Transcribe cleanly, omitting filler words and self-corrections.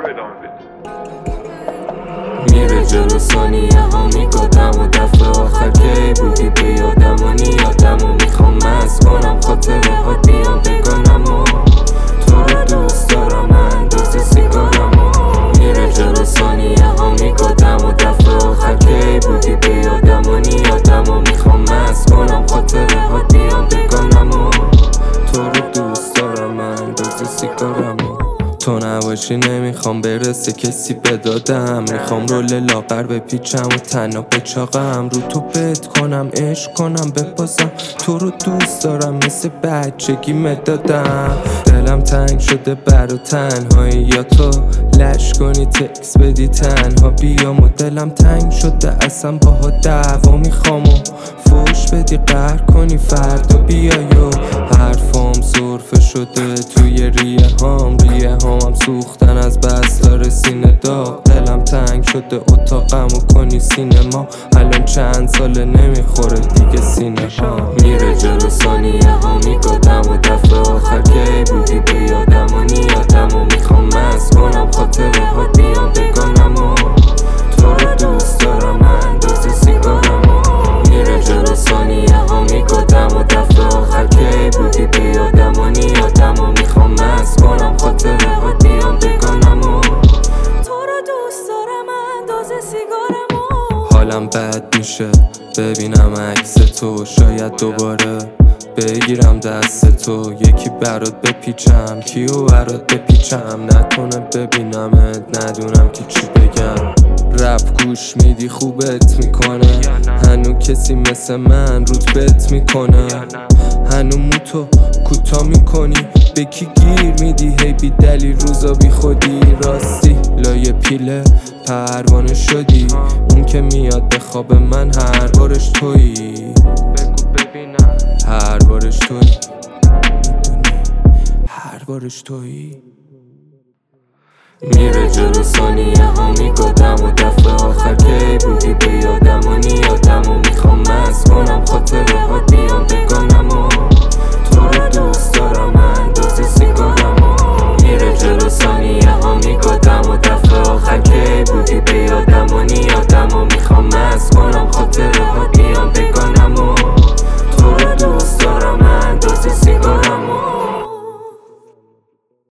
ادامه بدیم. میره جلو ثانیه ها میگادم و دفعه آخر کی بودی به یادم و نیادم و میخوام مست کنم خاطره ها بیام بگانم و تو رو دوست دارم اندازه سیگارم و میره جلو ثانیه ها میگادم و دفعه آخر کی بودی به یادم و نیادم و میخوام مست کنم خاطره ها بیام بگانم و تو رو دوست دارم اندازه سیگارم و تو نباشی نمیخوام برسه کسی بدادم میخوام رول لاغر بپیچم و تنها بچاقم رو تو بت کنم عشق کنم بپاسم تو رو دوست دارم مثل بچگی مدادم دلم تنگ شده برا تنهایی یا تو لش کنی تکس بدی تنها بیام و دلم تنگ شده اصلا باها دعوا میخوام و فوش بدی قهر کنی فردا بیای و حرفام سرفه شده توی ریه هام هم سوختن از بستار سینه داغ دلم تنگ شده اتاقمو کنی سینما الان چند ساله نمیخوره دیگه سینه ها میره جلو ثانیه ها میگادم و دفعه آخر کی بودی به یادم و نیادم و میخوام مست کنم خاطره ها بیام بگانم و تو رو دوست دارم اندازه سیگارم و میره جلو ثانیه ها میگادم و دفعه آخر کی بودی به یادم و نیادم و میخوام مست کنم خاطره ها بیام بگانم و تو رو دوست دارم اندازه سیگارم و حالم بد میشه ببینم عکس تو شاید دوباره بگیرم دست تو یکی برات بپیچم کیو برات بپیچم نکنه ببینمت ندونم که چی بگم رپ گوش میدی خوبت میکنه هنو کسی مثل من روت بت میکنه هنو موتو کوتا میکنی به کی گیر میدی هی بی دلیل روزا بی خودی راستی لایه پیله پروانه شدی اون که میاد به خواب من هر بارش تویی بگو ببینم هر بارش تویی میدونی هر بارش تویی میره جلو ثانیه ها میگادم و دفعه آخر کی بودی به یادم و نیادم و میخوام مست کنم خاطره ها بیام بگانم و